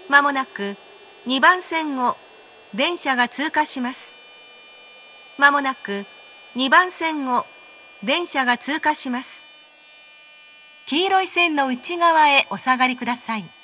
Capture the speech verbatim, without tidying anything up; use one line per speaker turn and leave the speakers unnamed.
まもなくにばん線を電車が通過します。まもなくにばん線を電車が通過します。黄色い線の内側へお下がりください。